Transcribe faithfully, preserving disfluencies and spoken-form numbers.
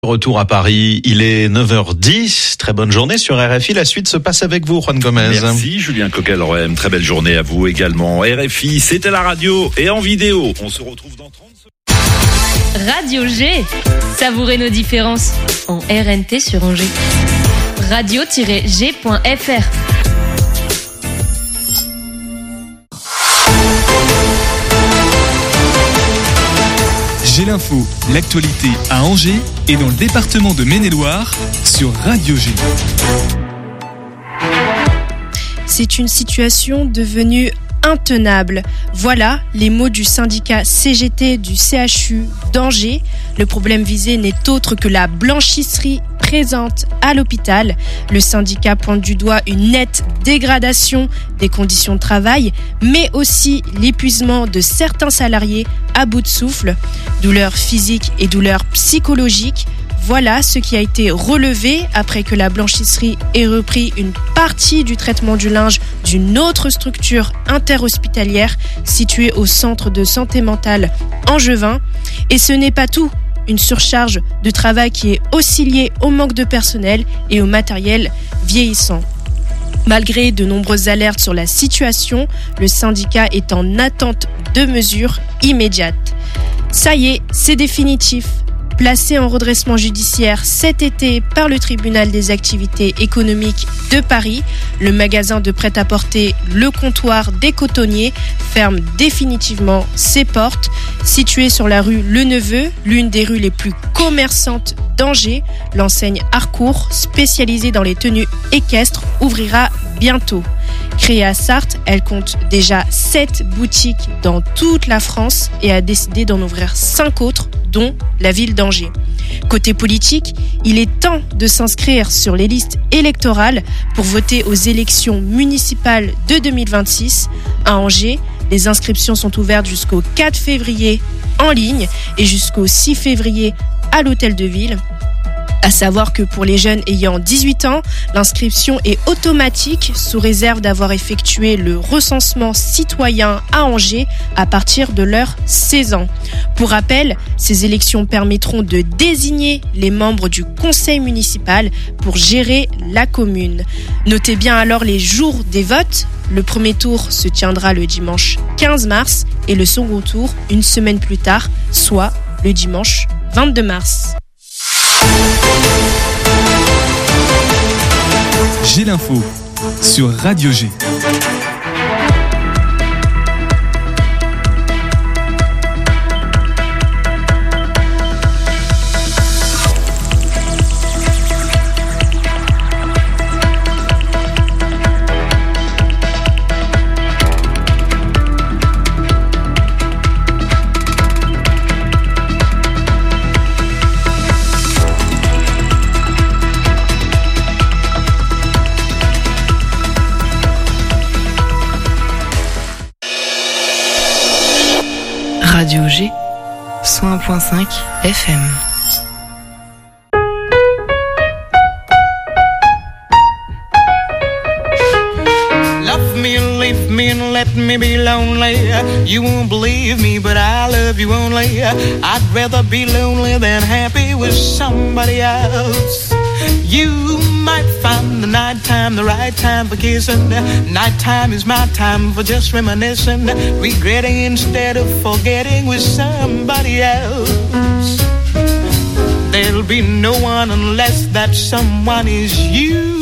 Retour à Paris, il est neuf heures dix, très bonne journée sur R F I, la suite se passe avec vous Juan Gomez. Merci Julien Coquelroem, très belle journée à vous également. R F I, c'était la radio et en vidéo, on se retrouve dans trente secondes. Radio G, savourez nos différences, en R N T sur Angers. radio tiret g point f r. J'ai l'info, l'actualité à Angers et dans le département de Maine-et-Loire sur Radio G. C'est une situation devenue intenable. Voilà les mots du syndicat C G T du C H U d'Angers. Le problème visé n'est autre que la blanchisserie présente à l'hôpital. Le syndicat pointe du doigt une nette dégradation des conditions de travail, mais aussi l'épuisement de certains salariés à bout de souffle, douleurs physiques et douleurs psychologiques. Voilà ce qui a été relevé après que la blanchisserie ait repris une partie du traitement du linge d'une autre structure interhospitalière située au centre de santé mentale Angevin. Et ce n'est pas tout. Une surcharge de travail qui est aussi liée au manque de personnel et au matériel vieillissant. Malgré de nombreuses alertes sur la situation, le syndicat est en attente de mesures immédiates. Ça y est, c'est définitif. Placé en redressement judiciaire cet été par le tribunal des activités économiques de Paris, le magasin de prêt-à-porter Le Comptoir des Cotonniers ferme définitivement ses portes. Situé sur la rue Le Neveu, l'une des rues les plus commerçantes d'Angers, l'enseigne Harcourt, spécialisée dans les tenues équestres, ouvrira bientôt. Créée à Sarthe, elle compte déjà sept boutiques dans toute la France et a décidé d'en ouvrir cinq autres, dont la ville d'Angers. Côté politique, il est temps de s'inscrire sur les listes électorales pour voter aux élections municipales de deux mille vingt-six. À Angers, les inscriptions sont ouvertes jusqu'au quatre février en ligne et jusqu'au six février à l'hôtel de ville. À savoir que pour les jeunes ayant dix-huit ans, l'inscription est automatique sous réserve d'avoir effectué le recensement citoyen à Angers à partir de leurs seize ans. Pour rappel, ces élections permettront de désigner les membres du conseil municipal pour gérer la commune. Notez bien alors les jours des votes. Le premier tour se tiendra le dimanche quinze mars et le second tour une semaine plus tard, soit le dimanche vingt-deux mars. J'ai l'info sur Radio G. Radio G, cent un virgule cinq F M. Love me, leave me and let me be lonely. You won't believe me, but I love you only. I'd rather be lonely than happy with somebody else. You might find the nighttime the right time for kissing. Nighttime is my time for just reminiscing, regretting instead of forgetting with somebody else. There'll be no one unless that someone is you.